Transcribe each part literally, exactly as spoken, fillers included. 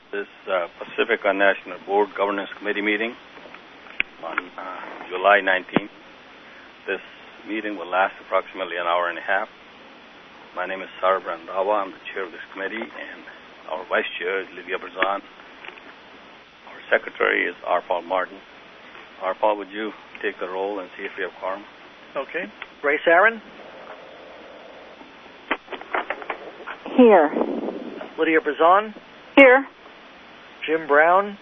this uh, Pacifica National Board Governance Committee meeting on uh, July nineteenth. This meeting will last approximately an hour and a half. My name is Sarv Randhawa. I'm the chair of this committee, and our vice chair is Lydia Berzon. Our secretary is R. Paul Martin. R. Paul, would you take the roll and see if we have quorum? Okay. Grace Aaron? Here. Lydia Berzon? Here. Jim Brown?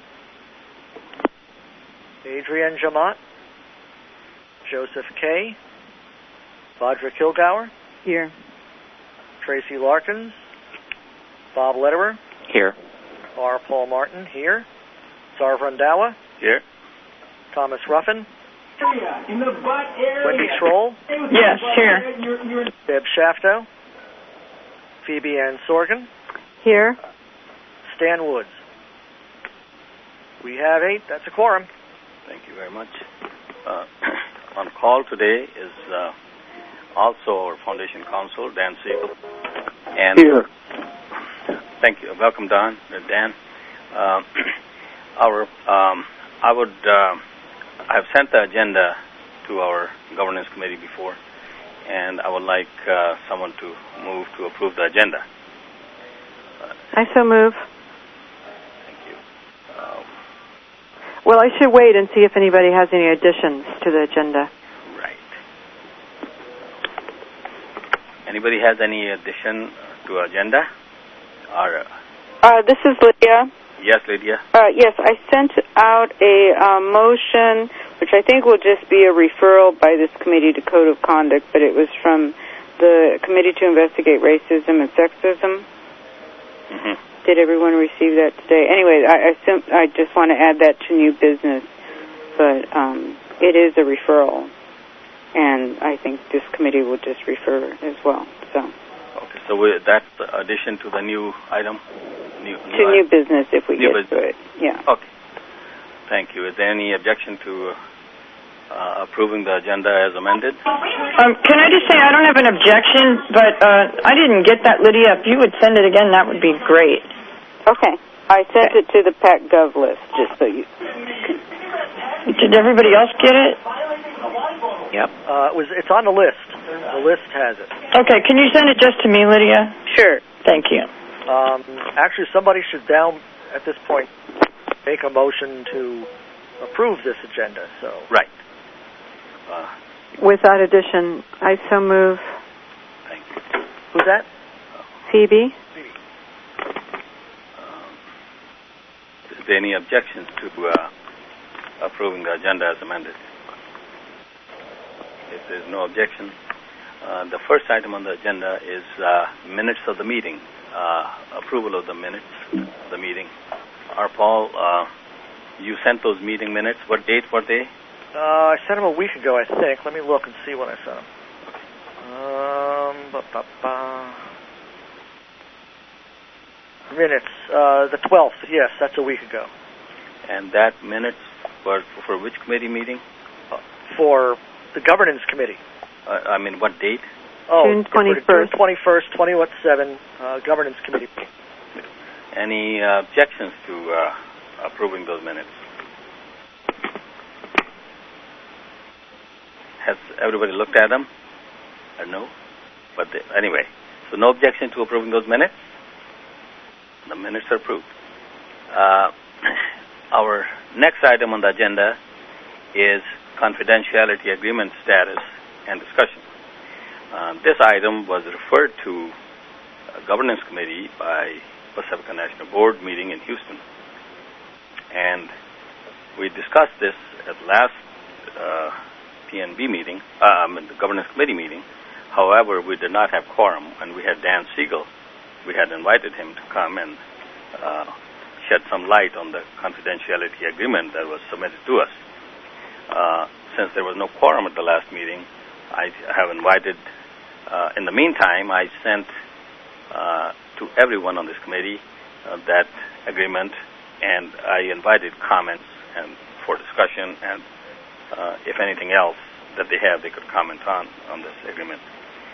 Adrienne Jamat? Joseph Kay? Vajra Kilgour? Here. Tracy Larkins? Bob Lederer? Here. R. Paul Martin? Here. Sarv Randhawa? Here. Thomas Ruffin? In the butt area. Wendy Schroll? Yes, here. Deb Shafto? Phoebe Ann Sorgan? Here. Stan Woods. We have eight. That's a quorum. Thank you very much. Uh, on call today is uh, also our Foundation Counsel, Dan Siegel. And Here. Thank you. Welcome, Don. Uh, Dan. Uh, our, um, I would, uh, I have sent the agenda to our governance committee before, and I would like uh, someone to move to approve the agenda. Uh, I so move. Thank you. Uh, Well, I should wait and see if anybody has any additions to the agenda. right. Anybody has any addition to agenda? Or, uh, Uh, this is Lydia. yes, Lydia. Uh, yes, I sent out a uh, motion, which I think will just be a referral by this committee to Code of Conduct, but it was from the Committee to Investigate Racism and Sexism. Mm-hmm. Did everyone receive that today? Anyway, I, I, assume, I just want to add that to new business, but um, it is a referral, and I think this committee will just refer as well. So. Okay, so we, that's the addition to the new item? New, To new, new business if we new get business. to it, yeah. Okay. Thank you. Is there any objection to uh, approving the agenda as amended? Um, can I just say I don't have an objection, but uh, I didn't get that, Lydia. If you would send it again, that would be great. Okay. I sent Okay. it to the PAC-Gov list, just so you... Did everybody else get it? Yep. Uh, it was, it's on the list. The list has it. Okay, can you send it just to me, Lydia? Sure. Thank you. Um, actually, somebody should down, at this point, make a motion to approve this agenda. So. Right. Uh, With that addition, I so move. thank you. Who's that? Phoebe? Um, is there any objections to uh, approving the agenda as amended? If there's no objection, uh, the first item on the agenda is uh, minutes of the meeting, uh, approval of the minutes of the meeting. R. Paul, uh, you sent those meeting minutes. What date were they? Uh, I sent him a week ago, I think. Let me look and see when I sent him. Um, ba, ba, ba. Minutes, uh, the twelfth. Yes, that's a week ago. And that minutes were for which committee meeting? Uh, for the governance committee. Uh, I mean, what date? Oh, June twenty-first. June twenty-first, twenty oh seven, uh, governance committee. Any uh, objections to uh, approving those minutes? Has everybody looked at them? Or no? But they, anyway, so no objection to approving those minutes? The minutes are approved. Uh, our next item on the agenda is confidentiality agreement status and discussion. Uh, this item was referred to a governance committee by Pacifica National Board meeting in Houston. And we discussed this at last uh, P N B meeting, um, the governance committee meeting. However, we did not have quorum, and we had Dan Siegel. We had invited him to come and uh, shed some light on the confidentiality agreement that was submitted to us. Uh, since there was no quorum at the last meeting, I have invited, uh, in the meantime, I sent uh, to everyone on this committee uh, that agreement, and I invited comments and for discussion, and uh, if anything else that they have, they could comment on, on this agreement.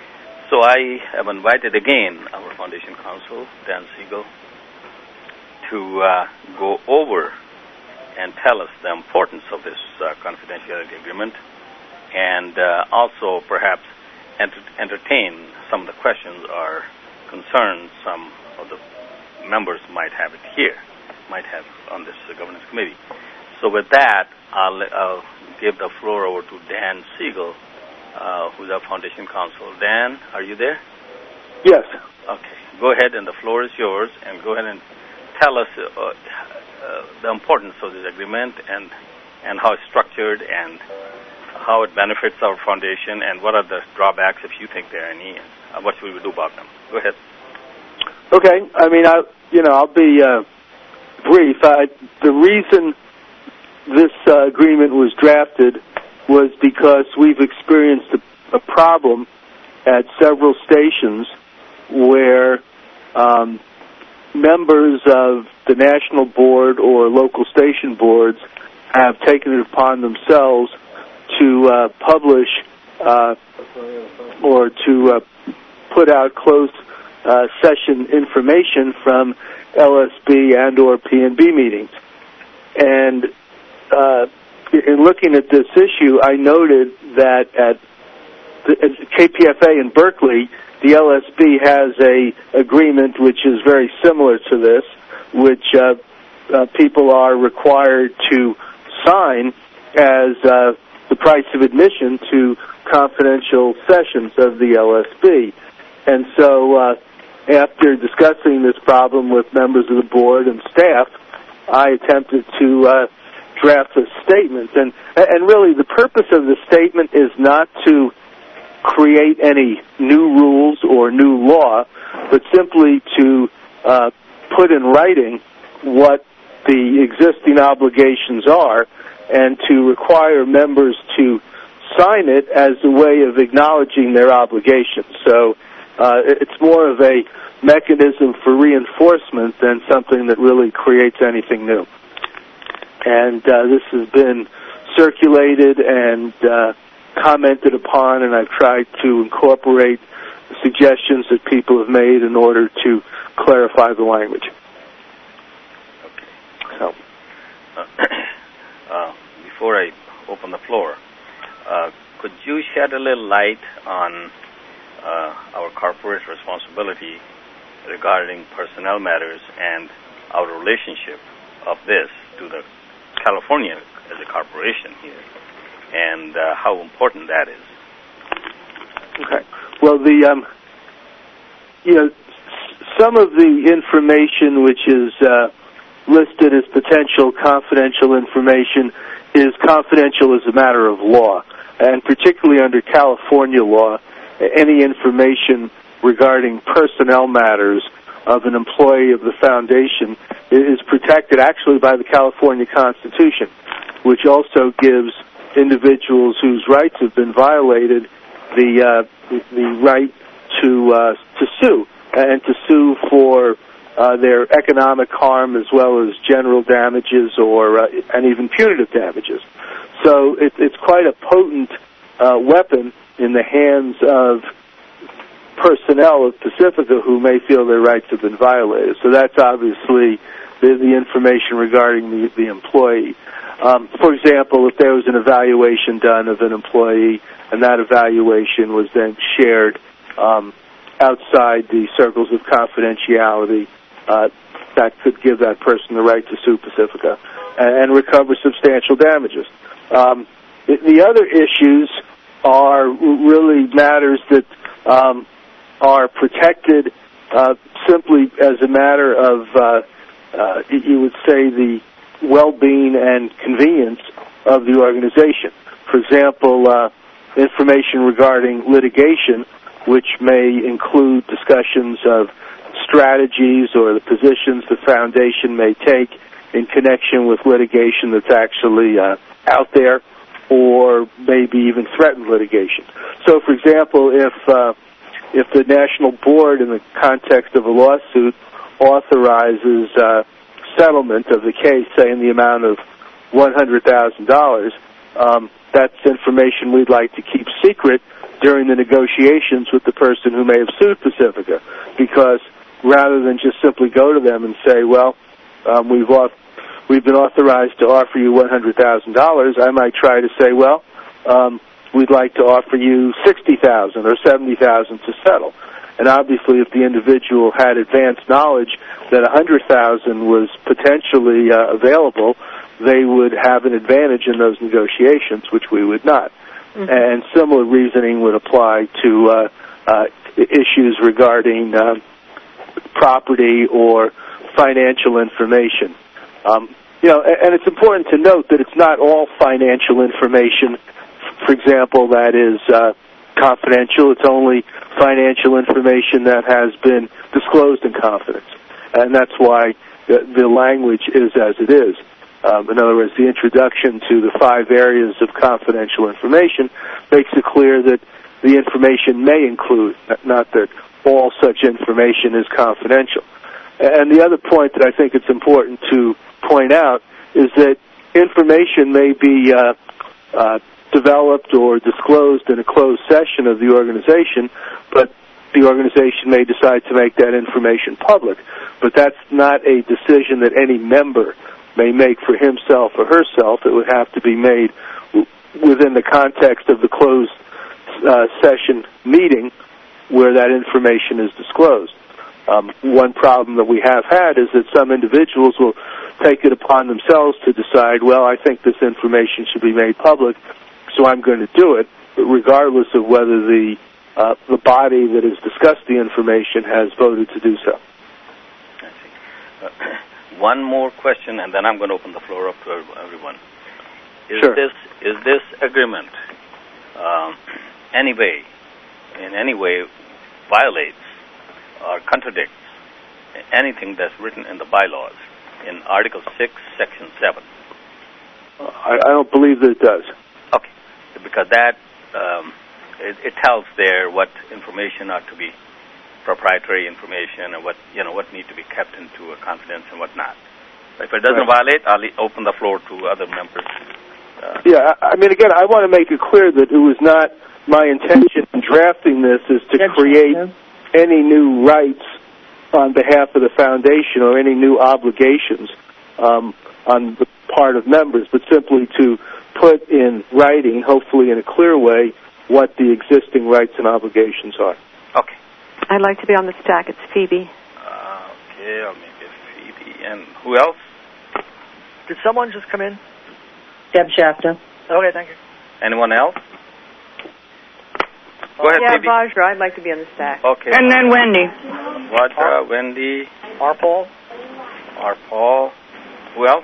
So I have invited again our Foundation Counsel, Dan Siegel, to uh, go over and tell us the importance of this uh, confidentiality agreement, and uh, also perhaps enter- entertain some of the questions or concerns some of the members might have it here, might have on this uh, governance committee. So with that, I'll, I'll give the floor over to Dan Siegel, uh, who's our foundation counsel. Dan, are you there? Yes. Okay. Go ahead, and the floor is yours, and go ahead and tell us uh, uh, the importance of this agreement and and how it's structured and how it benefits our foundation, and what are the drawbacks, if you think there are any, and uh, what should we do about them. Go ahead. Okay. I mean, I you know I'll be uh, brief. I, the reason this uh, agreement was drafted was because we've experienced a, a problem at several stations where um, members of the national board or local station boards have taken it upon themselves to uh, publish uh, or to uh, put out closed uh, session information from L S B and or P N B meetings. And uh, in looking at this issue, I noted that at the at K P F A in Berkeley, the L S B has a agreement which is very similar to this, which uh, uh, people are required to sign as uh, the price of admission to confidential sessions of the L S B. And so uh, after discussing this problem with members of the board and staff, I attempted to uh, draft a statement. And, and really the purpose of the statement is not to create any new rules or new law, but simply to uh, put in writing what the existing obligations are and to require members to sign it as a way of acknowledging their obligations. So uh, it's more of a mechanism for reinforcement than something that really creates anything new. And uh, this has been circulated and uh, commented upon, and I've tried to incorporate suggestions that people have made in order to clarify the language. Okay. So, uh, uh, before I open the floor, uh, could you shed a little light on uh, our corporate responsibility regarding personnel matters and our relationship of this to the California as a corporation here, and uh, how important that is? Okay. Well, the um, you know, some of the information which is uh, listed as potential confidential information is confidential as a matter of law, and particularly under California law, any information regarding personnel matters of an employee of the foundation is protected actually by the California Constitution, which also gives individuals whose rights have been violated the uh, the right to uh, to sue and to sue for uh, their economic harm as well as general damages or uh, and even punitive damages. So it, it's quite a potent uh, weapon in the hands of personnel of Pacifica who may feel their rights have been violated. So that's obviously the, the information regarding the, the employee. Um, for example, if there was an evaluation done of an employee and that evaluation was then shared um, outside the circles of confidentiality, uh, that could give that person the right to sue Pacifica and, and recover substantial damages. Um, the, the other issues are really matters that um, are protected uh, simply as a matter of, uh, uh, you would say, the well-being and convenience of the organization. For example, uh, information regarding litigation, which may include discussions of strategies or the positions the foundation may take in connection with litigation that's actually uh, out there, or maybe even threatened litigation. So, for example, if uh, if the national board, in the context of a lawsuit, authorizes uh, settlement of the case, say in the amount of one hundred thousand dollars, um, that's information we'd like to keep secret during the negotiations with the person who may have sued Pacifica, because rather than just simply go to them and say, well, um, we've off, we've been authorized to offer you one hundred thousand dollars, I might try to say, well, um, we'd like to offer you sixty thousand dollars or seventy thousand dollars to settle. And obviously, if the individual had advanced knowledge that one hundred thousand dollars was potentially uh, available, they would have an advantage in those negotiations, which we would not. Mm-hmm. And similar reasoning would apply to uh, uh, issues regarding uh, property or financial information. Um, you know, and it's important to note that it's not all financial information, for example, that is uh, confidential. It's only financial information that has been disclosed in confidence. And that's why the, the language is as it is. Um, in other words, the introduction to the five areas of confidential information makes it clear that the information may include, not that all such information is confidential. And the other point that I think it's important to point out is that information may be uh, uh, developed or disclosed in a closed session of the organization, but the organization may decide to make that information public. But that's not a decision that any member may make for himself or herself. It would have to be made w- within the context of the closed uh, session meeting where that information is disclosed. Um, one problem that we have had is that some individuals will take it upon themselves to decide, well, I think this information should be made public, so I'm going to do it, regardless of whether the uh, the body that has discussed the information has voted to do so. I see. Uh, one more question, and then I'm going to open the floor up to everyone. Is sure. this is this agreement um, any way, in any way, violates or contradicts anything that's written in the bylaws in Article six, Section seven? I, I don't believe that it does. Okay, because that um, it, it tells there what information ought to be proprietary information and what you know what need to be kept into a confidence and what not. If it doesn't right. violate, I'll open the floor to other members. Uh, yeah, I mean, again, I want to make it clear that it was not my intention in drafting this is to That's create true. any new rights on behalf of the foundation or any new obligations um, on the part of members, but simply to put in writing, hopefully in a clear way, what the existing rights and obligations are. Okay. I'd like to be on the stack. It's Phoebe. Uh, okay, I'll make it Phoebe. And who else? Did someone just come in? Deb Shafter. Okay, thank you. Anyone else? Go ahead, yeah, Phoebe. Vajra. I'd like to be on the stack. Okay. And then Wendy. Vajra, Ar- Wendy. Arpal. Arpal. Who else?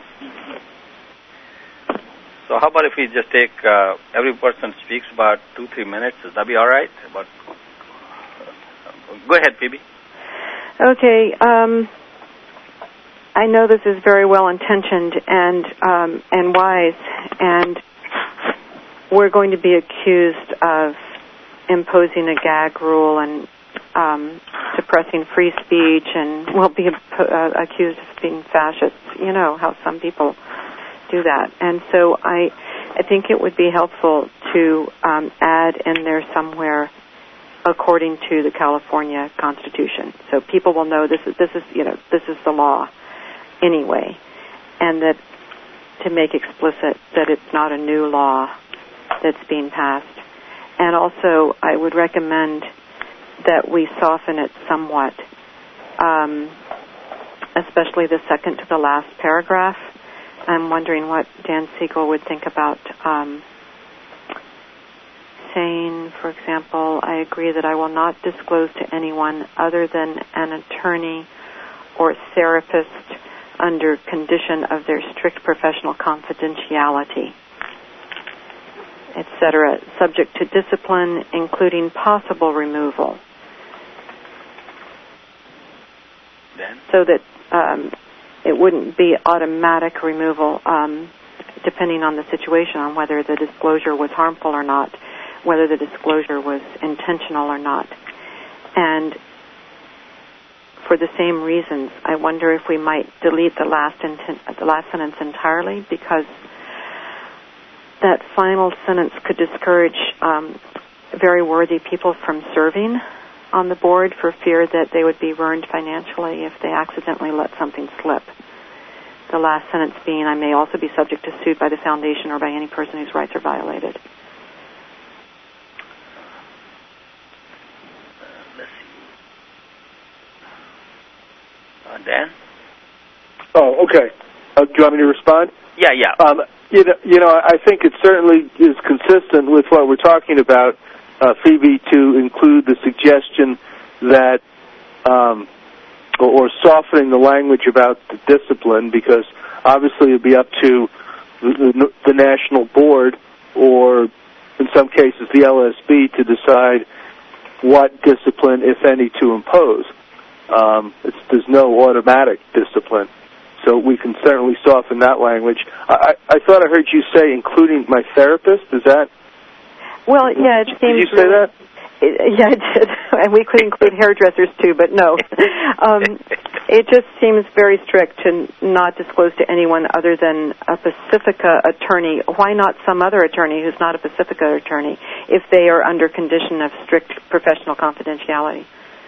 So how about if we just take, uh, every person speaks about two, three minutes. Does that be all right? About, uh, go ahead, Phoebe. Okay. Um, I know this is very well intentioned and um, and wise, and we're going to be accused of imposing a gag rule and um, suppressing free speech, and we'll be uh, accused of being fascists. You know how some people do that. And so I I think it would be helpful to um, add in there somewhere according to the California Constitution, so people will know this is this is you know this is the law anyway, and that to make explicit that it's not a new law that's being passed. And also I would recommend that we soften it somewhat, um, especially the second to the last paragraph. I'm wondering what Dan Siegel would think about um, saying, for example, I agree that I will not disclose to anyone other than an attorney or therapist under condition of their strict professional confidentiality, et cetera, subject to discipline, including possible removal. Then? So that um, it wouldn't be automatic removal, um, depending on the situation, on whether the disclosure was harmful or not, whether the disclosure was intentional or not. And for the same reasons, I wonder if we might delete the last inten- the last sentence entirely, because that final sentence could discourage um, very worthy people from serving on the board for fear that they would be ruined financially if they accidentally let something slip. the last sentence being, I may also be subject to suit by the Foundation or by any person whose rights are violated. Let's see. Uh, Dan? Oh, okay. Uh, do you want me to respond? Yeah, yeah. Um, you know, you know, I think it certainly is consistent with what we're talking about, uh, Phoebe, to include the suggestion that, um, or, or softening the language about the discipline, because obviously it would be up to the, the, the national board, or in some cases the L S B, to decide what discipline, if any, to impose. Um, it's, there's no automatic discipline. So we can certainly soften that language. I, I thought I heard you say including my therapist. Is that? Well, yeah, it seems. Did you say really, that? It, yeah, I did. And we could include hairdressers too, but no. Um, it just seems very strict to not disclose to anyone other than a Pacifica attorney. Why not some other attorney who's not a Pacifica attorney if they are under condition of strict professional confidentiality?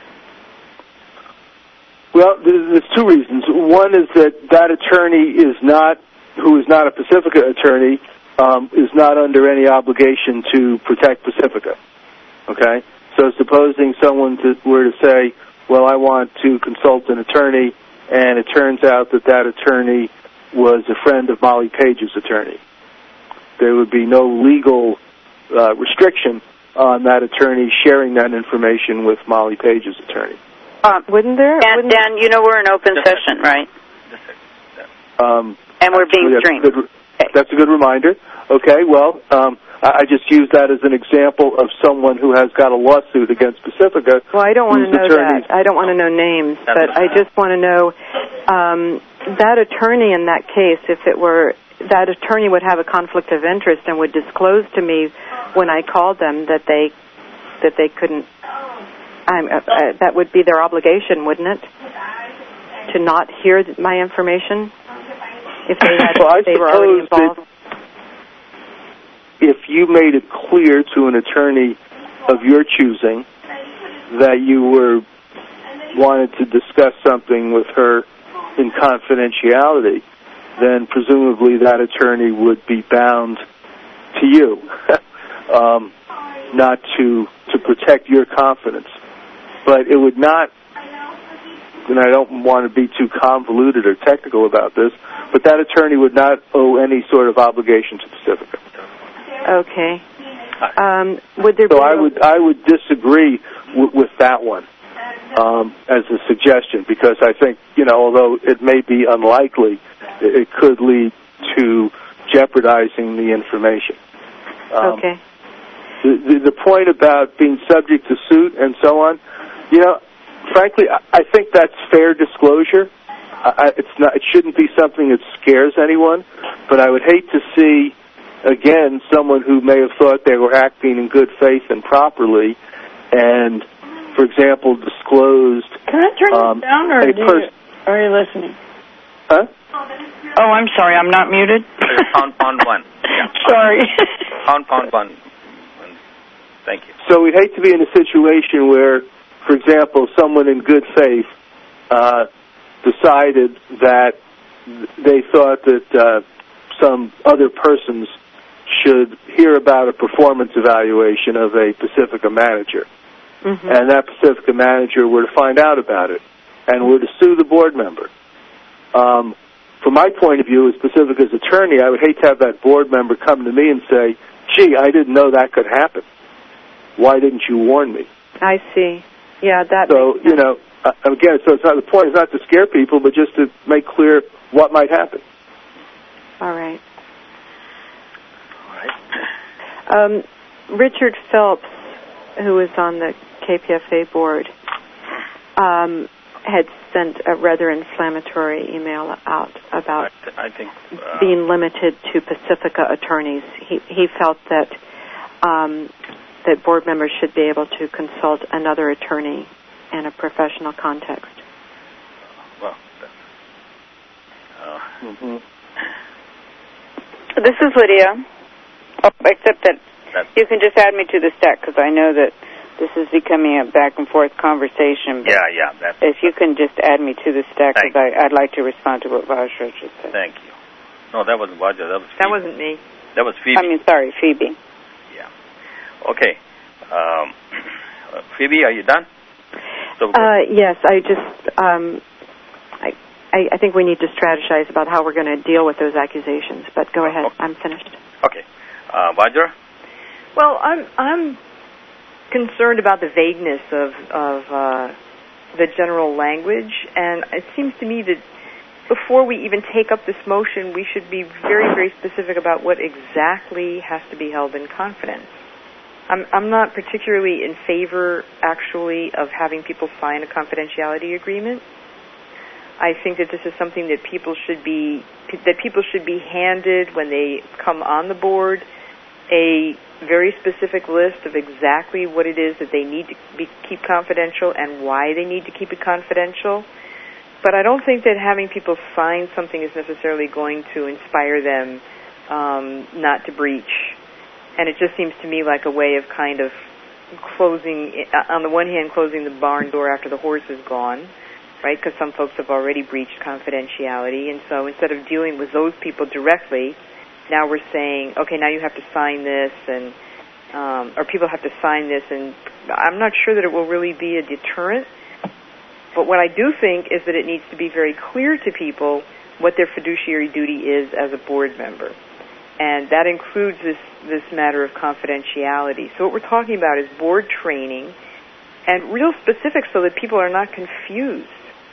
Well, there's two reasons. One is that that attorney is not, who is not a Pacifica attorney, um, is not under any obligation to protect Pacifica. Okay? So supposing someone to, were to say, well, I want to consult an attorney, and it turns out that that attorney was a friend of Molly Page's attorney, there would be no legal uh, restriction on that attorney sharing that information with Molly Page's attorney. Um, Wouldn't there? Dan, Wouldn't Dan, you know we're in open session, right? Um, and we're being that's streamed. A good, okay. That's a good reminder. Okay, well, um, I, I just used that as an example of someone who has got a lawsuit against Pacifica. Well, I don't want to know attorneys. that. I don't want to know names, That's but I just want to know um, that attorney in that case, if it were, that attorney would have a conflict of interest and would disclose to me when I called them that they that they couldn't. I'm, uh, uh, that would be their obligation, wouldn't it, to not hear my information if they had well, I they were already involved? If you made it clear to an attorney of your choosing that you were wanted to discuss something with her in confidentiality, then presumably that attorney would be bound to you, um, not to to protect your confidence. But it would not, and I don't want to be too convoluted or technical about this, but that attorney would not owe any sort of obligation to Pacifica. Okay. Um, would there so be I would I would disagree w- with that one um, as a suggestion, because I think, you know, although it may be unlikely, it, it could lead to jeopardizing the information. Um, okay. The, the, the point about being subject to suit and so on, you know, frankly, I, I think that's fair disclosure. I, it's not. It shouldn't be something that scares anyone. But I would hate to see, again, someone who may have thought they were acting in good faith and properly, and, for example, disclosed. Can I turn um, this down, or a do pers- you, are you listening? Huh? Oh, I'm sorry. I'm not muted. Pound, pound one. Yeah. Sorry. Pound, pound one. Thank you. So we'd hate to be in a situation where, for example, someone in good faith uh, decided that they thought that uh, some other persons should hear about a performance evaluation of a Pacifica manager. Mm-hmm. And that Pacifica manager were to find out about it and were to sue the board member. Um, from my point of view as Pacifica's attorney, I would hate to have that board member come to me and say, gee, I didn't know that could happen. Why didn't you warn me? I see. Yeah, that. So, you know, uh, again, so it's not, the point is not to scare people, but just to make clear what might happen. All right. All right. Um, Richard Phelps, who was on the K P F A board, um, had sent a rather inflammatory email out about I, th- I think uh, being limited to Pacifica attorneys. He he felt that um, that board members should be able to consult another attorney in a professional context. Well, uh, mm-hmm. This is Lydia. Oh, except that That's you can just add me to the stack, because I know that This is becoming a back and forth conversation. Yeah, yeah. That's if you can just add me to the stack, because I'd like to respond to what Vajra just said. Thank you. No, that wasn't Vajra. That was Phoebe. That wasn't me. That was Phoebe. I mean, sorry, Phoebe. Yeah. Okay. Um, Phoebe, are you done? So, uh, yes, I just, um, I, I, I think we need to strategize about how we're going to deal with those accusations. But go ahead. Okay. I'm finished. Okay. Uh, Vajra? Well, I'm I'm concerned about the vagueness of of uh, the general language, and it seems to me that before we even take up this motion, we should be very, very specific about what exactly has to be held in confidence. I'm, I'm not particularly in favor, actually, of having people sign a confidentiality agreement. I think that this is something that people should be that people should be handed when they come on the board, a very specific list of exactly what it is that they need to be, keep confidential and why they need to keep it confidential. But I don't think that having people sign something is necessarily going to inspire them um, not to breach. And it just seems to me like a way of kind of closing, on the one hand, closing the barn door after the horse is gone, right? Because some folks have already breached confidentiality. And so instead of dealing with those people directly, now we're saying, okay, now you have to sign this, and um, or people have to sign this. And I'm not sure that it will really be a deterrent. But what I do think is that it needs to be very clear to people what their fiduciary duty is as a board member. And that includes this, this matter of confidentiality. So what we're talking about is board training and real specifics so that people are not confused.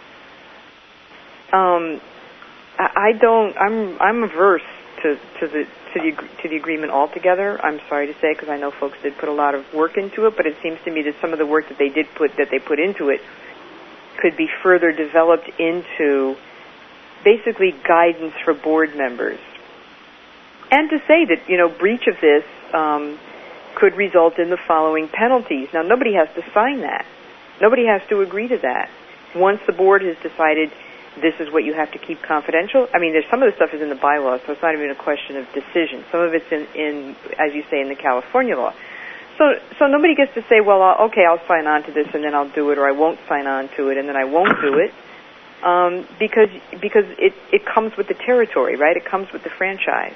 Um, I, I don't, I'm, I'm averse to, to the, to the, to the agreement altogether. I'm sorry to say, because I know folks did put a lot of work into it, but it seems to me that some of the work that they did put, that they put into it could be further developed into basically guidance for board members. And to say that, you know, breach of this um, could result in the following penalties. Now, nobody has to sign that. Nobody has to agree to that. Once the board has decided this is what you have to keep confidential, I mean, there's some of the stuff is in the bylaws, so it's not even a question of decision. Some of it's in, in as you say, in the California law. So, so nobody gets to say, well, I'll, okay, I'll sign on to this and then I'll do it, or I won't sign on to it and then I won't do it, um, because because it, it comes with the territory, right? It comes with the franchise.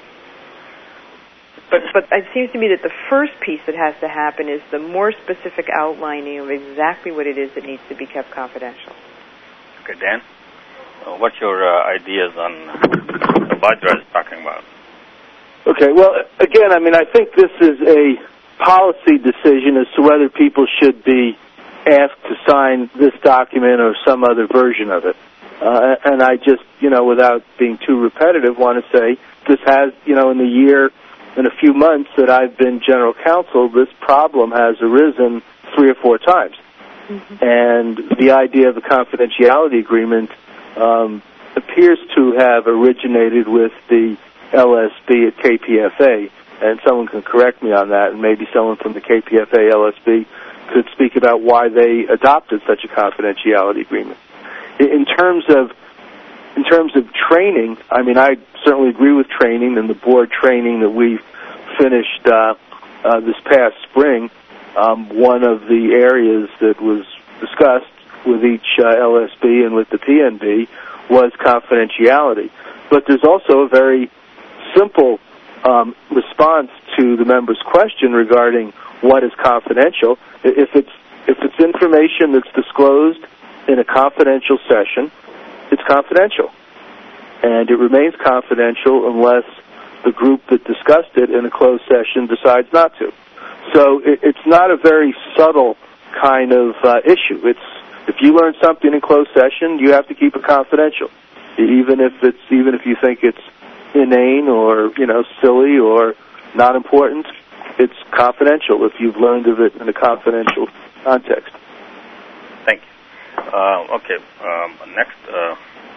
But but it seems to me that the first piece that has to happen is the more specific outlining of exactly what it is that needs to be kept confidential. Okay, Dan, uh, what's your uh, ideas on what Vajra is talking about? Okay, well, again, I mean, I think this is a policy decision as to whether people should be asked to sign this document or some other version of it. Uh, and I just, you know, without being too repetitive, want to say this has, you know, in the year, in a few months that I've been general counsel, this problem has arisen three or four times. Mm-hmm. And the idea of a confidentiality agreement um, appears to have originated with the L S B at K P F A. And someone can correct me on that, and maybe someone from the K P F A L S B could speak about why they adopted such a confidentiality agreement. In terms of in terms of training, I mean, I certainly agree with training and the board training that we finished uh, uh, this past spring. Um, one of the areas that was discussed with each uh, L S B and with the P N B was confidentiality. But there's also a very simple Um, response to the member's question regarding what is confidential. If it's if it's information that's disclosed in a confidential session, it's confidential, and it remains confidential unless the group that discussed it in a closed session decides not to. So it, it's not a very subtle kind of uh, issue. It's if you learn something in closed session, you have to keep it confidential, even if it's even if you think it's inane or, you know, silly or not important. It's confidential if you've learned of it in a confidential context. Thank you. Uh, okay, um, next, uh,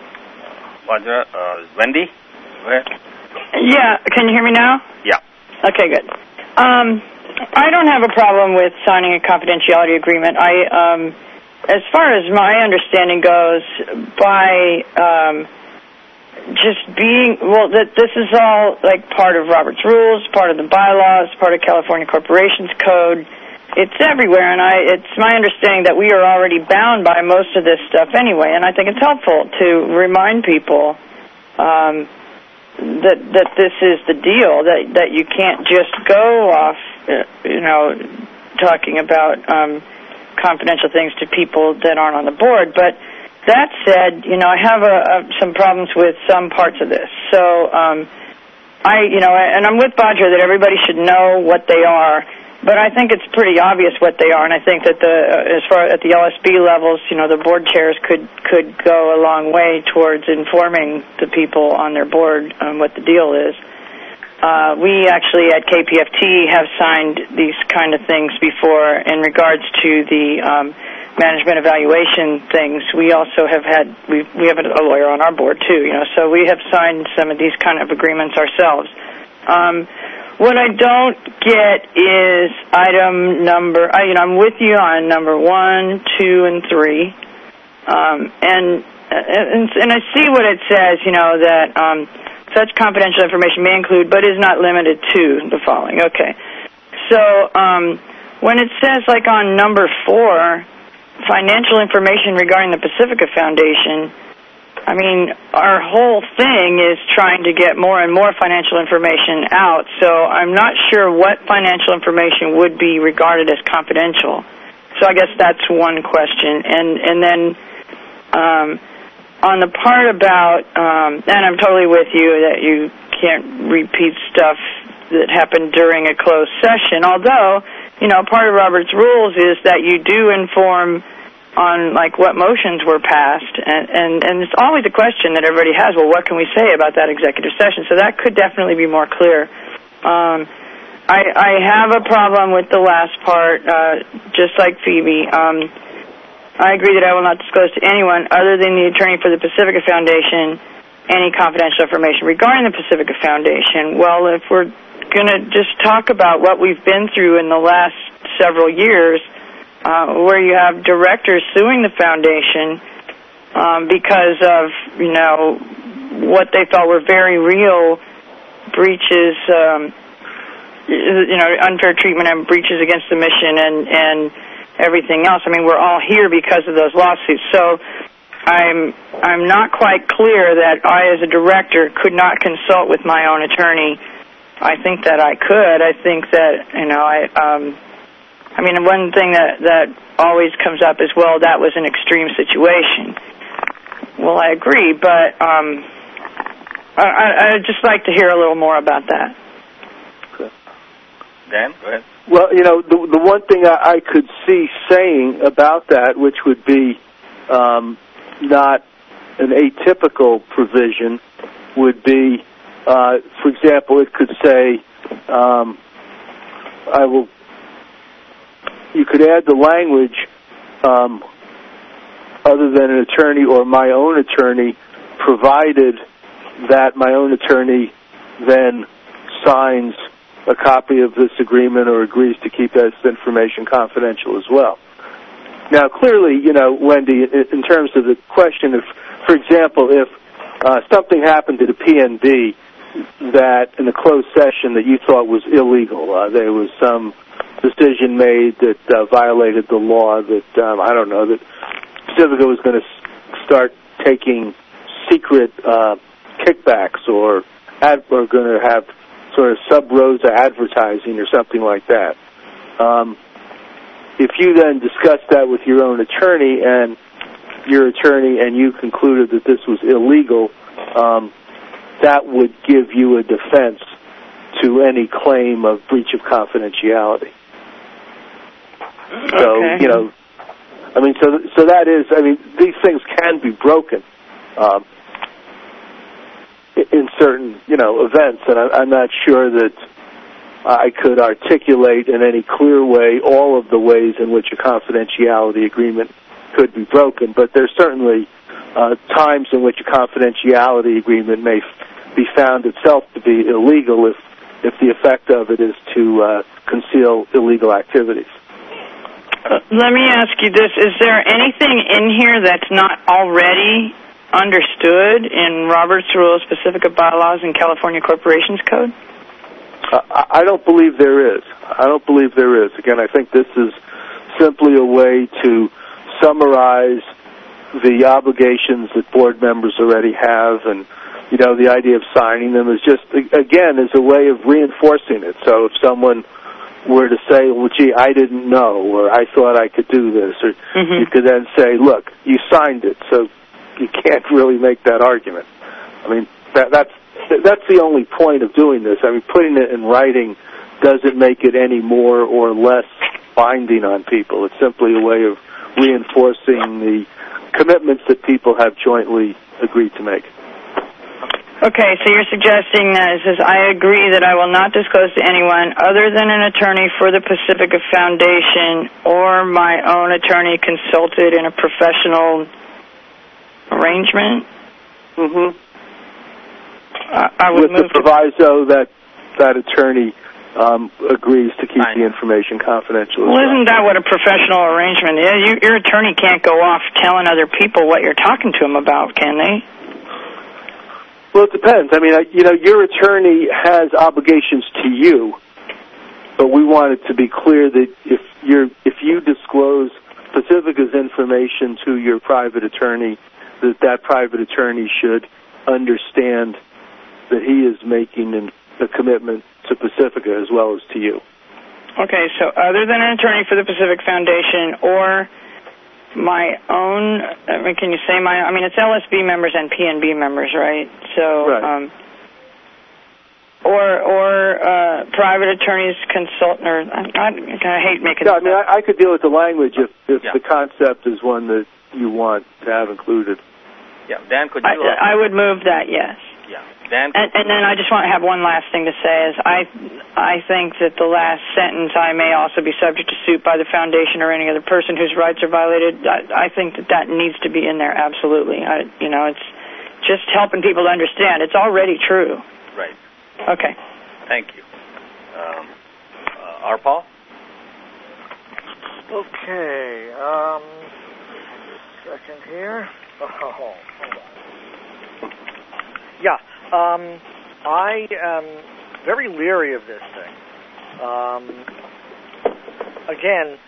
Vajra, uh, Wendy, go ahead. Yeah, can you hear me now? Yeah. Okay, good. Um, I don't have a problem with signing a confidentiality agreement. I, um, as far as my understanding goes, by um, just being, well, that this is all like part of Robert's Rules, part of the bylaws, part of California Corporations Code. it's everywhere, and I, it's my understanding that we are already bound by most of this stuff anyway, and I think it's helpful to remind people um, that that this is the deal, that, that you can't just go off, uh, you know, talking about um, confidential things to people that aren't on the board. But that said, you know, I have a, a, some problems with some parts of this. So um, I, you know, and I'm with Badra that everybody should know what they are. But I think it's pretty obvious what they are, and I think that the uh, as far at the L S B levels, you know, the board chairs could could go a long way towards informing the people on their board um, what the deal is. Uh, we actually at K P F T have signed these kind of things before in regards to the um, management evaluation things. We also have had we we have a lawyer on our board too, you know, so we have signed some of these kind of agreements ourselves. Um, What I don't get is item number, I, you know, I'm with you on number one, two, and three. Um, and, and and I see what it says, you know, that um, such confidential information may include, but is not limited to, the following. Okay. So um, when it says, like on number four, financial information regarding the Pacifica Foundation, I mean, our whole thing is trying to get more and more financial information out, so I'm not sure what financial information would be regarded as confidential. So I guess that's one question. And and then um, on the part about, um, and I'm totally with you that you can't repeat stuff that happened during a closed session, although, you know, part of Robert's rules is that you do inform on, like, what motions were passed, and, and, and it's always a question that everybody has, well, what can we say about that executive session? So that could definitely be more clear. Um, I, I have a problem with the last part, uh, just like Phoebe. Um, I agree that I will not disclose to anyone other than the attorney for the Pacifica Foundation any confidential information regarding the Pacifica Foundation. Well, if we're going to just talk about what we've been through in the last several years, Uh, where you have directors suing the foundation um, because of, you know, what they thought were very real breaches, um, you know, unfair treatment and breaches against the mission and, and everything else. I mean, we're all here because of those lawsuits. So I'm I'm not quite clear that I, as a director, could not consult with my own attorney. I think that I could. I think that, you know, I... Um, I mean, one thing that, that always comes up is, well, that was an extreme situation. Well, I agree, but um, I, I'd just like to hear a little more about that. Okay. Dan, go ahead. Well, you know, the, the one thing I, I could see saying about that, which would be um, not an atypical provision, would be, uh, for example, it could say, um, I will... You could add the language, um, other than an attorney or my own attorney, provided that my own attorney then signs a copy of this agreement or agrees to keep this information confidential as well. Now, clearly, you know, Wendy, in terms of the question, if, for example, if uh, something happened to the P N B that in a closed session that you thought was illegal, uh, there was some decision made that uh, violated the law, that, um, I don't know, that Pacifica was going to s- start taking secret uh, kickbacks or ad- or going to have sort of sub-rosa advertising or something like that. Um, if you then discussed that with your own attorney and your attorney and you concluded that this was illegal, um, that would give you a defense to any claim of breach of confidentiality. So, okay. you know, I mean, so so that is, I mean, these things can be broken um, in certain, you know, events, and I, I'm not sure that I could articulate in any clear way all of the ways in which a confidentiality agreement could be broken, but there's certainly uh, times in which a confidentiality agreement may f- be found itself to be illegal if, if the effect of it is to uh, conceal illegal activities. Uh, let me ask you this. Is there anything in here that's not already understood in Robert's Rules, Pacifica Bylaws, and California Corporations Code? Uh, I don't believe there is. I don't believe there is. Again, I think this is simply a way to summarize the obligations that board members already have, and, you know, the idea of signing them is just, again, is a way of reinforcing it. So if someone were to say, well, gee, I didn't know, or I thought I could do this, or mm-hmm. you could then say, look, you signed it, so you can't really make that argument. I mean, that, that's that's the only point of doing this. I mean, putting it in writing doesn't make it any more or less binding on people. It's simply a way of reinforcing the commitments that people have jointly agreed to make. Okay, so you're suggesting that it says, I agree that I will not disclose to anyone other than an attorney for the Pacifica Foundation or my own attorney consulted in a professional arrangement? Mm-hmm. Uh, I would With move the proviso that that attorney um, agrees to keep Fine. the information confidential. Well, isn't that what a professional arrangement is? You, your attorney can't go off telling other people what you're talking to them about, can they? Well, it depends. I mean, you know, your attorney has obligations to you, but we want it to be clear that if you're if you disclose Pacifica's information to your private attorney, that that private attorney should understand that he is making an, a commitment to Pacifica as well as to you. Okay, so other than an attorney for the Pacific Foundation or my own, I mean, can you say my, I mean, it's L S B members and P N B members, right? So, right. Um, or or uh, private attorneys consult, or I, I, I hate making. Yeah, I mean, I, I could deal with the language if, if yeah. the concept is one that you want to have included. Yeah, Dan, could you? I, I would move that, yes. Yeah, Dan. And, and then I just want to have one last thing to say is I, I think that the last sentence, I may also be subject to suit by the foundation or any other person whose rights are violated. I, I think that that needs to be in there, absolutely. I, you know, it's just helping people to understand. It's already true. Right. Okay. Thank you. Um, uh, Arpal? Okay. Um, second here. Oh, hold on. Yeah, um, I am very leery of this thing. Um, again,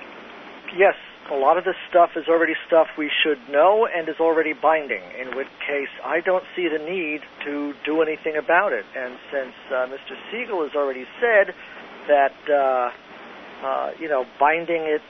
yes, a lot of this stuff is already stuff we should know and is already binding, in which case I don't see the need to do anything about it. And since uh, Mister Siegel has already said that, uh, uh, you know, binding it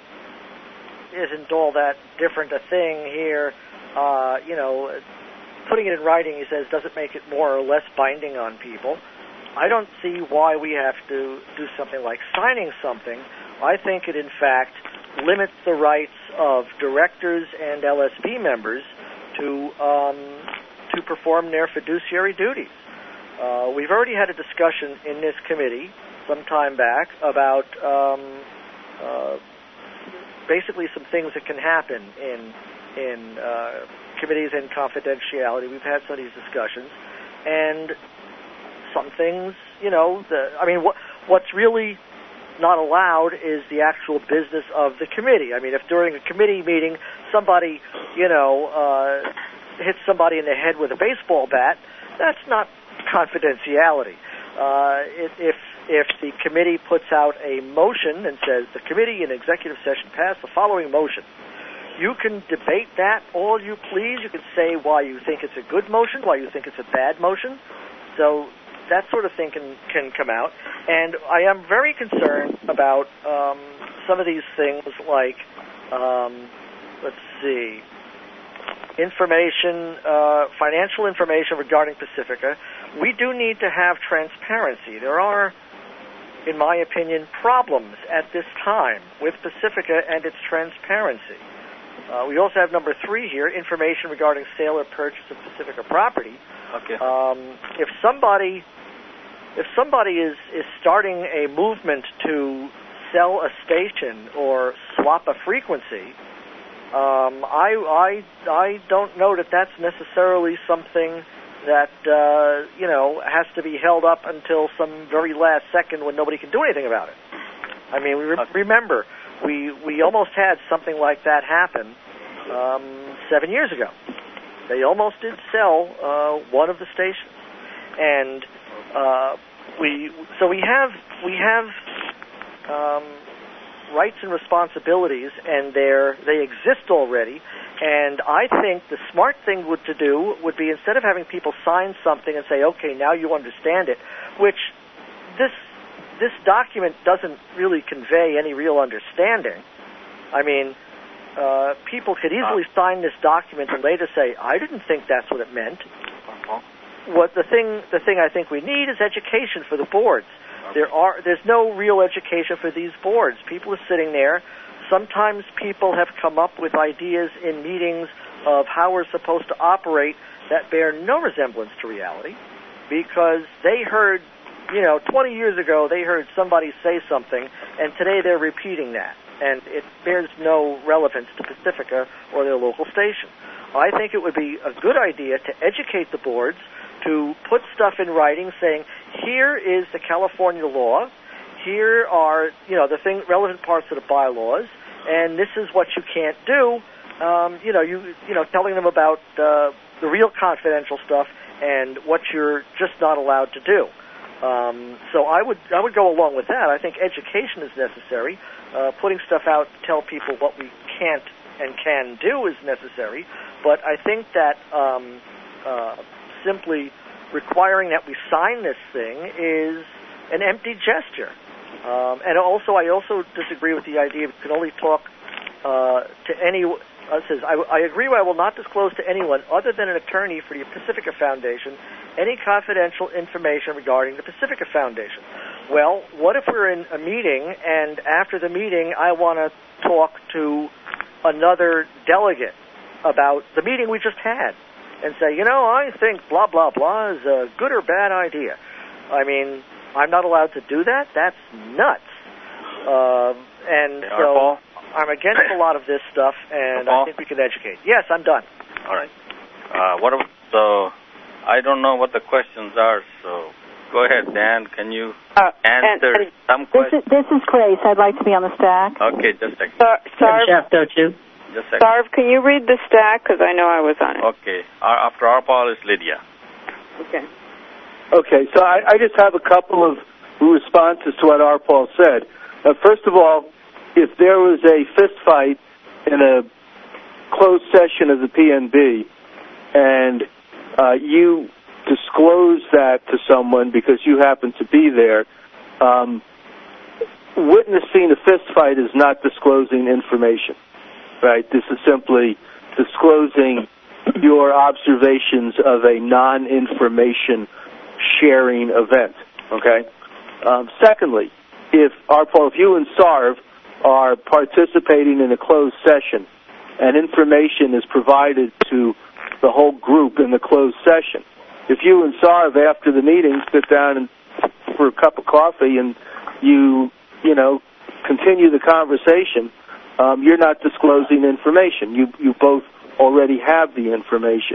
isn't all that different a thing here, uh, you know, putting it in writing, he says, doesn't make it more or less binding on people. I don't see why we have to do something like signing something. I think it, in fact, limits the rights of directors and L S P members to um, to perform their fiduciary duties. Uh, we've already had a discussion in this committee some time back about um, uh, basically some things that can happen in in uh, committees and confidentiality. We've had some of these discussions, and some things, you know, the, I mean, what, what's really not allowed is the actual business of the committee. I mean, if during a committee meeting somebody, you know, uh, hits somebody in the head with a baseball bat, that's not confidentiality. Uh, if, if if the committee puts out a motion and says the committee in executive session passed the following motion, you can debate that all you please. You can say why you think it's a good motion, why you think it's a bad motion. So that sort of thing can, can come out. And I am very concerned about um, some of these things like, um, let's see, information, uh, financial information regarding Pacifica. We do need to have transparency. There are, in my opinion, problems at this time with Pacifica and its transparency. Uh, we also have number three here, information regarding sale or purchase of Pacifica property. Okay. Um, if somebody, if somebody is, is starting a movement to sell a station or swap a frequency, um, I, I, I don't know that that's necessarily something that uh, you know has to be held up until some very last second when nobody can do anything about it. I mean, re- okay. remember. We we almost had something like that happen um, seven years ago. They almost did sell uh, one of the stations, and uh, we so we have we have um, rights and responsibilities, and they're they exist already. And I think the smart thing would to do would be, instead of having people sign something and say, "Okay, now you understand it," which this this document doesn't really convey any real understanding. I mean, uh, people could easily uh. sign this document and later say, "I didn't think that's what it meant." Uh-huh. What the thing the thing I think we need is education for the boards. Okay. There are there's no real education for these boards. People are sitting there. Sometimes people have come up with ideas in meetings of how we're supposed to operate that bear no resemblance to reality, because they heard, you know, twenty years ago they heard somebody say something, and today they're repeating that, and it bears no relevance to Pacifica or their local station. I think it would be a good idea to educate the boards, to put stuff in writing saying, here is the California law, here are, you know, the thing, relevant parts of the bylaws, and this is what you can't do. Um, you know, you you know, telling them about uh, the real confidential stuff and what you're just not allowed to do. Um, so I would I would go along with that. I think education is necessary. Uh, putting stuff out to tell people what we can't and can do is necessary. But I think that um, uh, simply requiring that we sign this thing is an empty gesture. Um, and also, I also disagree with the idea we can only talk uh, to any. Uh, it says, I, I agree I will not disclose to anyone other than an attorney for the Pacifica Foundation any confidential information regarding the Pacifica Foundation. Well, what if we're in a meeting and after the meeting I want to talk to another delegate about the meeting we just had and say, you know, I think blah, blah, blah is a good or bad idea. I mean, I'm not allowed to do that? That's nuts. Uh, and so I'm against a lot of this stuff, and I think we can educate. Yes, I'm done. All right. Uh, what about, so I don't know what the questions are, so go ahead, Dan. Can you uh, answer and, and some this questions? Is, this is Grace. I'd like to be on the stack. Okay, just a second. Sar- Sarv, Shafto, too. Just a second. Sarv, can you read the stack? Because I know I was on it. Okay. Uh, after our Paul is Lydia. Okay. Okay, so I, I just have a couple of responses to what R. Paul said. Uh, first of all, if there was a fist fight in a closed session of the P N B and uh, you disclose that to someone because you happen to be there, um, witnessing a fist fight is not disclosing information, right? This is simply disclosing your observations of a non-information sharing event, okay? Um, secondly, if, R. Paul, if you and Sarv are participating in a closed session and information is provided to the whole group in the closed session, if you and Sarv after the meeting sit down and for a cup of coffee and you, you know, continue the conversation, um, you're not disclosing information. You you both already have the information.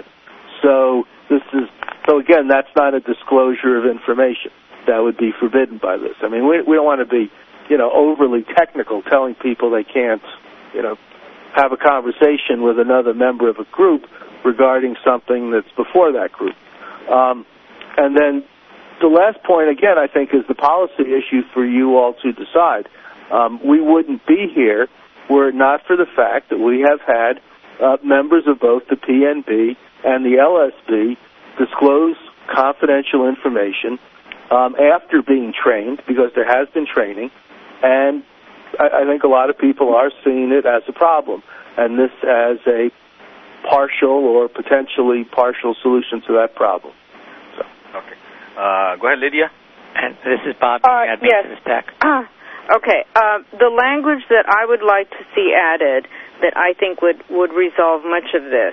So this is so again, that's not a disclosure of information. That would be forbidden by this. I mean, we we don't want to be, you know, overly technical, telling people they can't, you know, have a conversation with another member of a group regarding something that's before that group. Um, and then the last point, again, I think, is the policy issue for you all to decide. Um, we wouldn't be here were it not for the fact that we have had uh, members of both the P N B and the L S B disclose confidential information um, after being trained, because there has been training, and I, I think a lot of people are seeing it as a problem, and this as a partial or potentially partial solution to that problem. So. Okay. Uh, go ahead, Lydia. And this is Bob. Uh, yes. To the stack. Uh, okay. Uh, the language that I would like to see added that I think would, would resolve much of this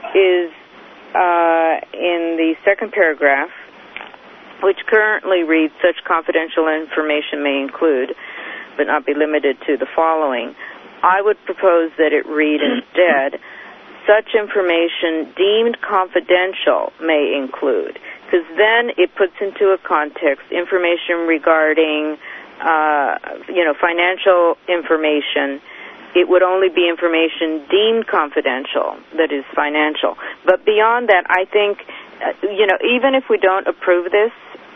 is uh, in the second paragraph, which currently reads, such confidential information may include, but not be limited to, the following. I would propose that it read instead, such information deemed confidential may include, because then it puts into a context information regarding, uh, you know, financial information. It would only be information deemed confidential, that is financial. But beyond that, I think, uh, you know, even if we don't approve this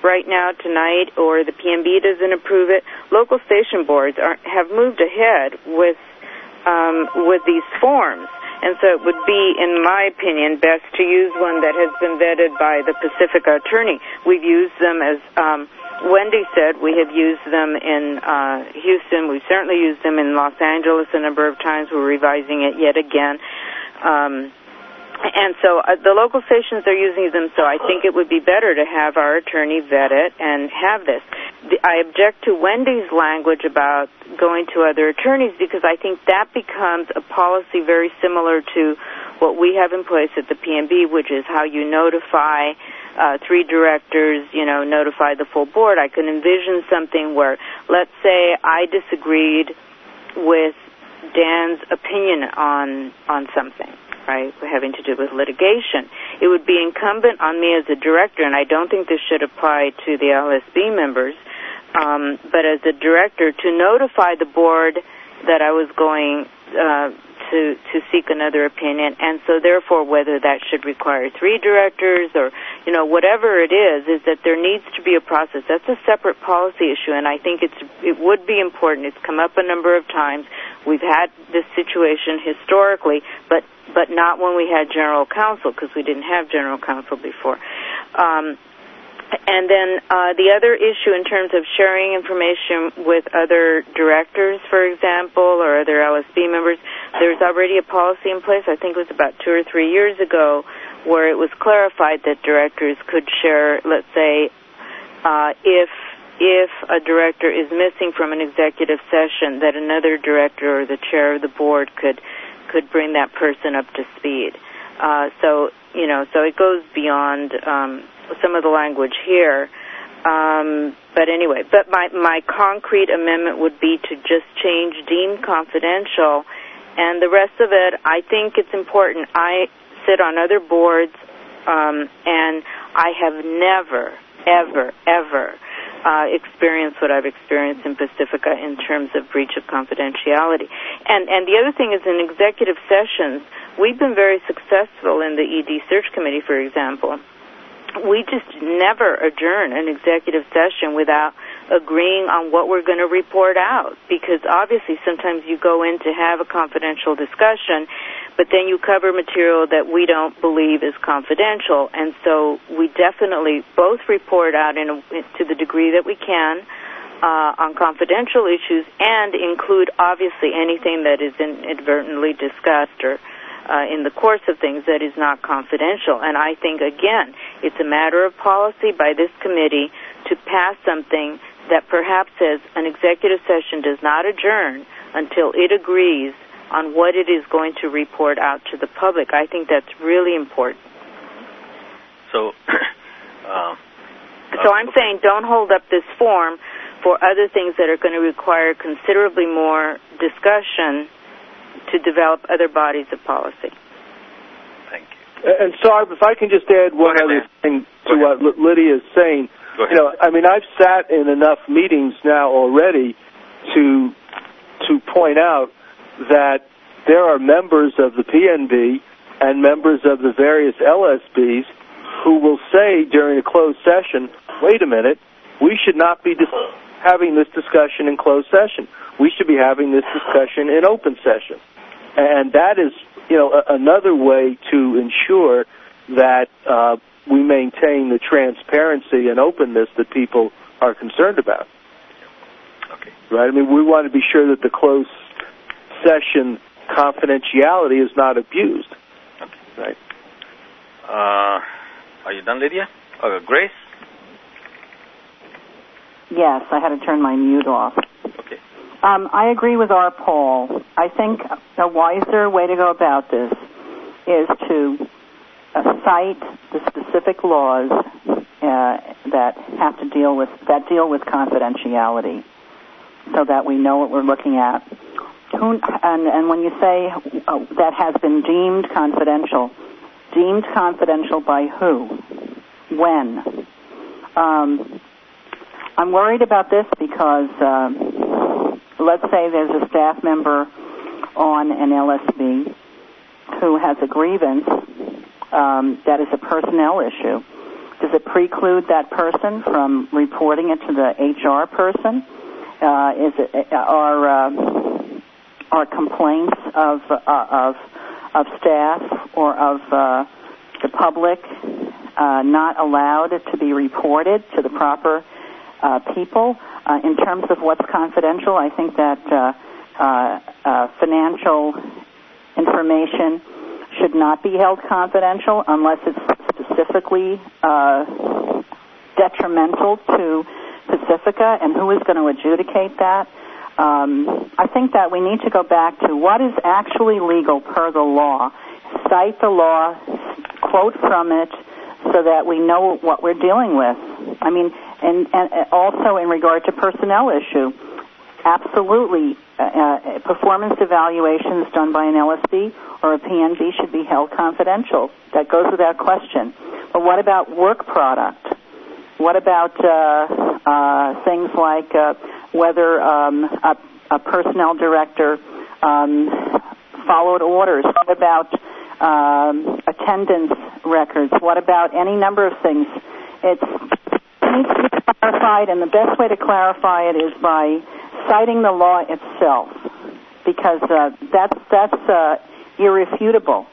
right now tonight, or the P M B doesn't approve it, local station boards are, have moved ahead with um, with these forms. And so it would be, in my opinion, best to use one that has been vetted by the Pacifica attorney. We've used them, as um, Wendy said, we have used them in uh, Houston. We've certainly used them in Los Angeles a number of times. We're revising it yet again. Um, and so uh, the local stations are using them, so I think it would be better to have our attorney vet it and have this. The, I object to Wendy's language about going to other attorneys, because I think that becomes a policy very similar to what we have in place at the P M B, which is how you notify uh, three directors, you know, notify the full board. I can envision something where, let's say I disagreed with Dan's opinion on on something, right, having to do with litigation. It would be incumbent on me as a director, and I don't think this should apply to the L S B members, um, but as a director, to notify the board that I was going uh, to to seek another opinion, and so therefore whether that should require three directors or, you know, whatever it is, is that there needs to be a process. That's a separate policy issue, and I think it's it would be important. It's come up a number of times. We've had this situation historically, but but not when we had general counsel, because we didn't have general counsel before. Um, and then uh, the other issue in terms of sharing information with other directors, for example, or other L S B members, there's already a policy in place. I think it was about two or three years ago, where it was clarified that directors could share, let's say, uh, if if a director is missing from an executive session, that another director or the chair of the board could could bring that person up to speed. Uh, so, you know, so it goes beyond um, some of the language here. Um, but anyway, but my, my concrete amendment would be to just change deemed confidential, and the rest of it, I think it's important. I sit on other boards, um, and I have never, ever, ever Uh, experience what I've experienced in Pacifica in terms of breach of confidentiality. And and the other thing is, in executive sessions, we've been very successful in the E D Search Committee, for example. We just never adjourn an executive session without agreeing on what we're going to report out, because obviously sometimes you go in to have a confidential discussion, but then you cover material that we don't believe is confidential, and so we definitely both report out in a, to the degree that we can uh, on confidential issues, and include obviously anything that is inadvertently discussed or uh, in the course of things that is not confidential. And I think, again, it's a matter of policy by this committee to pass something that perhaps says an executive session does not adjourn until it agrees on what it is going to report out to the public. I think that's really important. So, uh, so I'm okay. saying don't hold up this form for other things that are going to require considerably more discussion to develop other bodies of policy. Thank you. And Sarb, if I can just add one other thing to what Lydia is saying. You know, I mean, I've sat in enough meetings now already to to point out that there are members of the P N B and members of the various L S Bs who will say during a closed session, wait a minute, we should not be dis- having this discussion in closed session. We should be having this discussion in open session. And that is, you know, a- another way to ensure that uh, we maintain the transparency and openness that people are concerned about. Okay. Right? I mean, we want to be sure that the closed session confidentiality is not abused. Okay. Right. Uh, are you done, Lydia? Oh, Grace? Yes, I had to turn my mute off. Okay. Um, I agree with our Paul. I think a wiser way to go about this is to uh, cite the specific laws uh, that have to deal with that deal with confidentiality, so that we know what we're looking at. Who, and, and when you say uh, that has been deemed confidential, deemed confidential by who? When? Um, I'm worried about this because um, let's say there's a staff member on an L S B who has a grievance um, that is a personnel issue. Does it preclude that person from reporting it to the H R person? Uh, is it are uh, are complaints of uh, of of staff or of uh, the public uh, not allowed to be reported to the proper uh, people? Uh, in terms of what's confidential, I think that uh, uh, uh, financial information should not be held confidential unless it's specifically uh, detrimental to Pacifica, and who is going to adjudicate that? Um, I think that we need to go back to what is actually legal per the law, cite the law, quote from it, so that we know what we're dealing with. I mean, and, and also in regard to personnel issue, absolutely, uh, uh, performance evaluations done by an L S D or a P N D should be held confidential. That goes without question. But what about work product? What about uh, uh, things like uh, whether um, a, a personnel director um, followed orders? What about um, attendance records? What about any number of things? It's, it needs to be clarified, and the best way to clarify it is by citing the law itself, because uh, that's that's uh, irrefutable.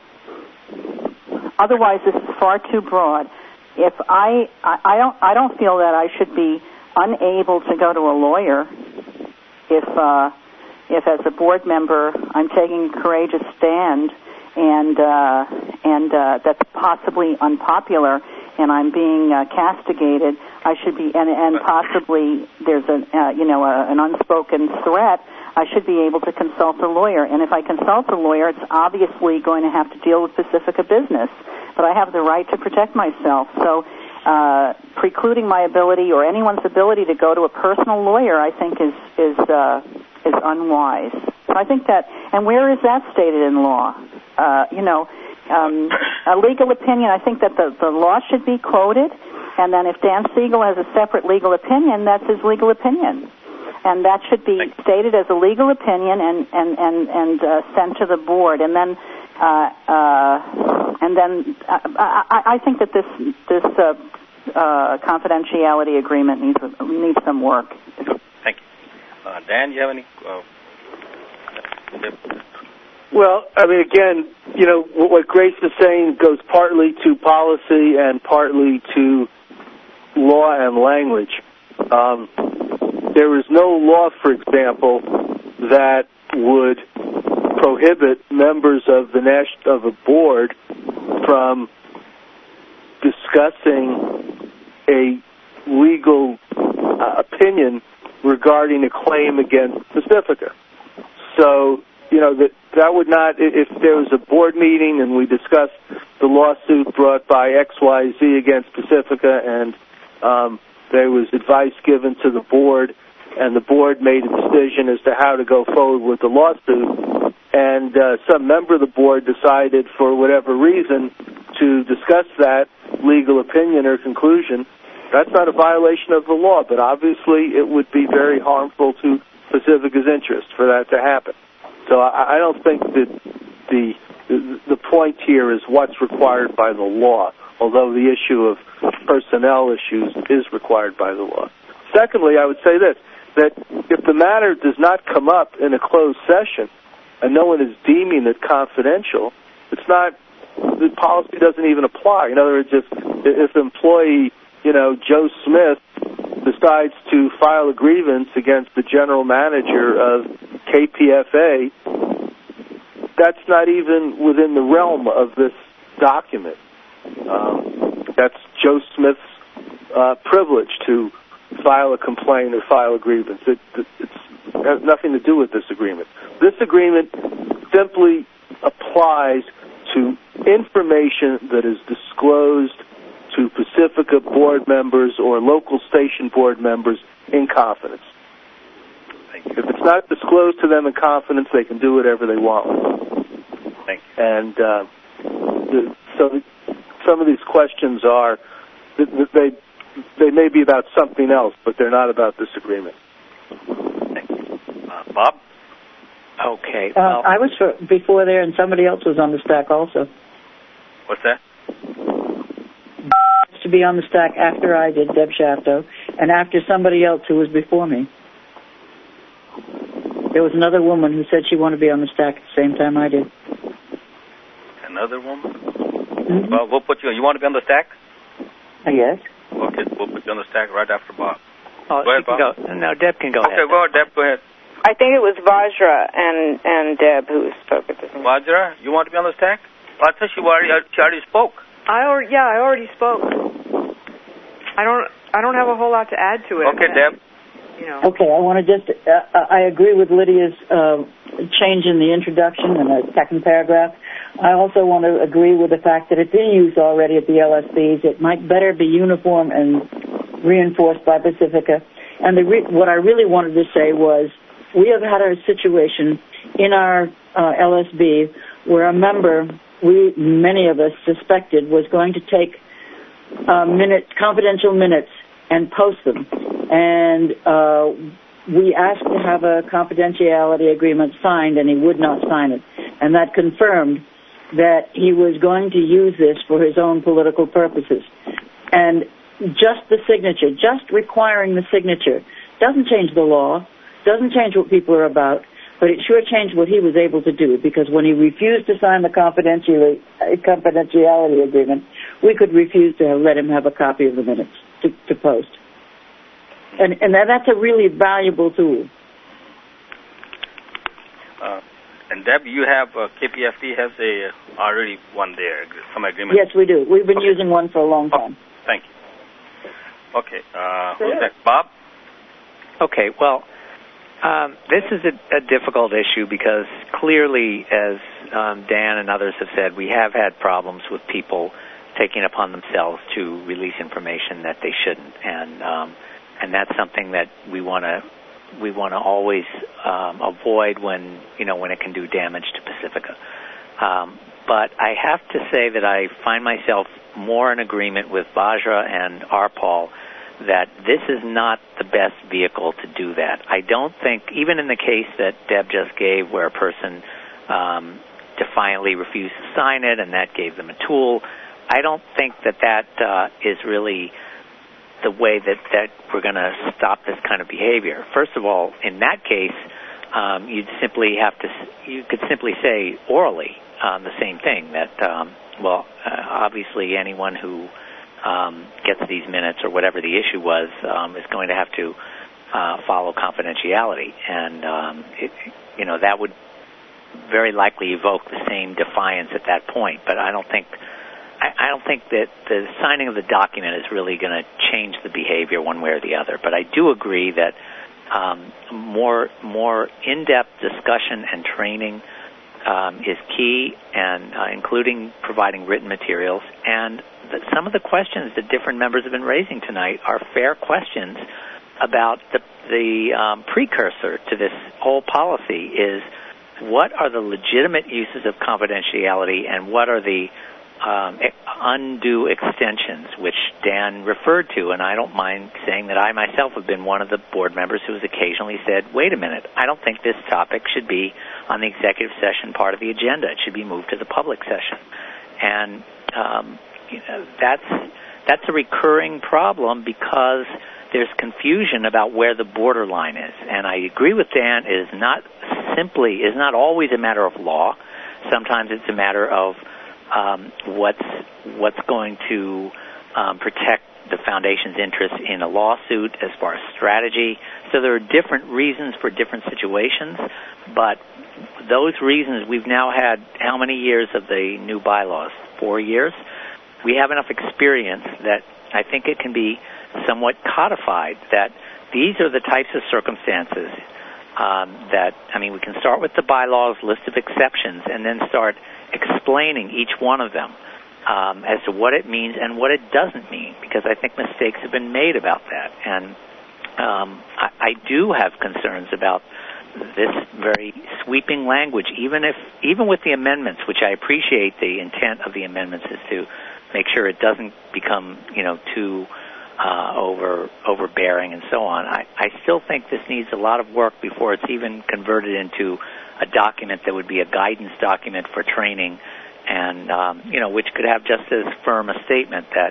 Otherwise, this is far too broad. If I, I, I don't, I don't feel that I should be unable to go to a lawyer if, uh, if as a board member I'm taking a courageous stand and uh, and uh, that's possibly unpopular and I'm being uh, castigated. I should be, and, and possibly there's a, uh, you know, a, an unspoken threat. I should be able to consult a lawyer, and if I consult a lawyer, it's obviously going to have to deal with Pacifica business. But I have the right to protect myself. So uh, precluding my ability or anyone's ability to go to a personal lawyer, I think, is is uh, is unwise. So I think that, and where is that stated in law? Uh, you know, um, a legal opinion. I think that the the law should be quoted, and then if Dan Siegel has a separate legal opinion, that's his legal opinion. And that should be stated as a legal opinion and and and and uh, sent to the board. And then, uh, uh, and then, uh, I, I think that this this uh, uh, confidentiality agreement needs needs some work. Thank you, uh, Dan. You have any? Uh, well, I mean, again, you know, what Grace is saying goes partly to policy and partly to law and language. Um, There is no law, for example, that would prohibit members of the national of a board from discussing a legal uh, opinion regarding a claim against Pacifica. So, you know, that that would not, if there was a board meeting and we discussed the lawsuit brought by X Y Z against Pacifica, and um, there was advice given to the board, and the board made a decision as to how to go forward with the lawsuit, and uh, some member of the board decided for whatever reason to discuss that legal opinion or conclusion, that's not a violation of the law, but obviously it would be very harmful to Pacifica's interest for that to happen. So I, I don't think that the, the the point here is what's required by the law, although the issue of personnel issues is required by the law. Secondly, I would say this, that if the matter does not come up in a closed session and no one is deeming it confidential, it's not, the policy doesn't even apply. In other words, if, if employee, you know, Joe Smith decides to file a grievance against the general manager of K P F A, that's not even within the realm of this document. Um, that's Joe Smith's uh, privilege to file a complaint or file a grievance. It, it, it's, it has nothing to do with this agreement. This agreement simply applies to information that is disclosed to Pacifica board members or local station board members in confidence. If it's not disclosed to them in confidence, they can do whatever they want with it. Thank you. And uh, the, so some of these questions are, they they may be about something else, but they're not about this agreement. Thank you. Uh, Bob? Okay. Uh, I was for, before there, and somebody else was on the stack also. What's that? To be on the stack after I did, Deb Shafto, and after somebody else who was before me. There was another woman who said she wanted to be on the stack at the same time I did. Another woman? Mm-hmm. Well, we'll put you on. You want to be on the stack? Uh, yes. Okay, we'll put you on the stack right after Bob. Oh, go ahead, can Bob. Go. No, Deb can go okay, ahead. Okay, go ahead, Deb. Go ahead. I think it was Vajra and, and Deb who spoke at the same time. Vajra, you want to be on the stack? Well, I thought she already, she already spoke. I already, yeah, I already spoke. I don't, I don't have a whole lot to add to it. Okay, Deb. You know. Okay, I want to just, uh, I agree with Lydia's uh, change in the introduction in the second paragraph. I also want to agree with the fact that it's in use already at the L S Bs. It might better be uniform and reinforced by Pacifica. And the re- what I really wanted to say was we have had a situation in our uh, L S B where a member, we, many of us suspected, was going to take uh, minutes, confidential minutes and post them. And uh, we asked to have a confidentiality agreement signed, and he would not sign it. And that confirmed that he was going to use this for his own political purposes. And just the signature, just requiring the signature, doesn't change the law, doesn't change what people are about, but it sure changed what he was able to do, because when he refused to sign the confidentiality, confidentiality agreement, we could refuse to let him have a copy of the minutes to, to post. And, and that's a really valuable tool. Uh, and Deb, you have, uh, K P F D has a uh, already one there, some agreement. Yes, we do. We've been okay. using one for a long time. Oh, thank you. Okay, uh, who's next? Bob? Okay, well, um, this is a, a difficult issue because clearly, as um, Dan and others have said, we have had problems with people taking upon themselves to release information that they shouldn't, and um, and that's something that we want to we want to always um, avoid when you know when it can do damage to Pacifica. Um, but I have to say that I find myself more in agreement with Vajra and Arpal that this is not the best vehicle to do that. I don't think, even in the case that Deb just gave where a person um, defiantly refused to sign it and that gave them a tool, I don't think that that uh, is really the way that, that we're going to stop this kind of behavior. First of all, in that case, um, you'd simply have to, you could simply say orally um, the same thing, that, um, well, uh, obviously anyone who um, gets these minutes or whatever the issue was um, is going to have to uh, follow confidentiality. And, um, it, you know, that would very likely evoke the same defiance at that point. But I don't think I don't think that the signing of the document is really going to change the behavior one way or the other. But I do agree that um, more more in-depth discussion and training um, is key, and uh, including providing written materials. And the, some of the questions that different members have been raising tonight are fair questions about the, the um, precursor to this whole policy is what are the legitimate uses of confidentiality and what are the Um, undue extensions, which Dan referred to, and I don't mind saying that I myself have been one of the board members who has occasionally said, wait a minute, I don't think this topic should be on the executive session part of the agenda. It should be moved to the public session. And um, you know, that's, that's a recurring problem because there's confusion about where the borderline is. And I agree with Dan, it is not simply, is not always a matter of law. Sometimes it's a matter of Um, what's what's going to um, protect the foundation's interest in a lawsuit as far as strategy. So there are different reasons for different situations, but those reasons, we've now had how many years of the new bylaws? Four years? We have enough experience that I think it can be somewhat codified that these are the types of circumstances um, that, I mean, we can start with the bylaws list of exceptions and then start explaining each one of them um, as to what it means and what it doesn't mean, because I think mistakes have been made about that. And um, I, I do have concerns about this very sweeping language, even if, even with the amendments, which I appreciate the intent of the amendments is to make sure it doesn't become, you know, too uh, over overbearing and so on. I, I still think this needs a lot of work before it's even converted into a document that would be a guidance document for training, and um, you know, which could have just as firm a statement that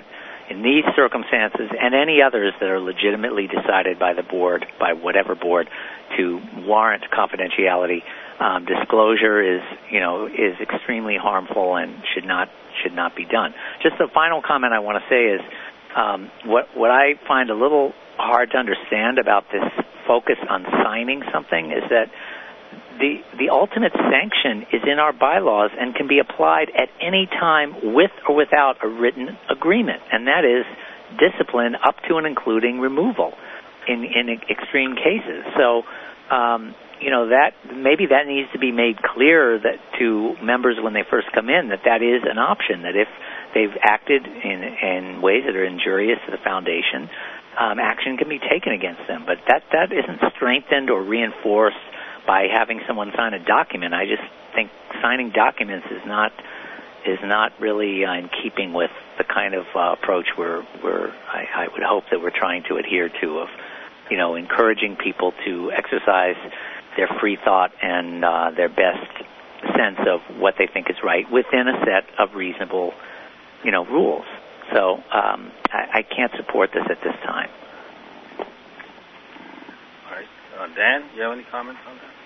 in these circumstances and any others that are legitimately decided by the board, by whatever board, to warrant confidentiality, um, disclosure is, you know, is extremely harmful and should not should not be done. Just the final comment I want to say is um, what what I find a little hard to understand about this focus on signing something is that the the ultimate sanction is in our bylaws and can be applied at any time with or without a written agreement, and that is discipline up to and including removal in in extreme cases. So, um, you know, that maybe that needs to be made clear that to members when they first come in that that is an option. That if they've acted in in ways that are injurious to the foundation, um, action can be taken against them. But that that isn't strengthened or reinforced by having someone sign a document. I just think signing documents is not is not really uh, in keeping with the kind of uh, approach we're, we're I, I would hope that we're trying to adhere to, of, you know, encouraging people to exercise their free thought and uh, their best sense of what they think is right within a set of reasonable, you know, rules. So um, I, I can't support this at this time. All right. Uh, Dan, you have any comments on that?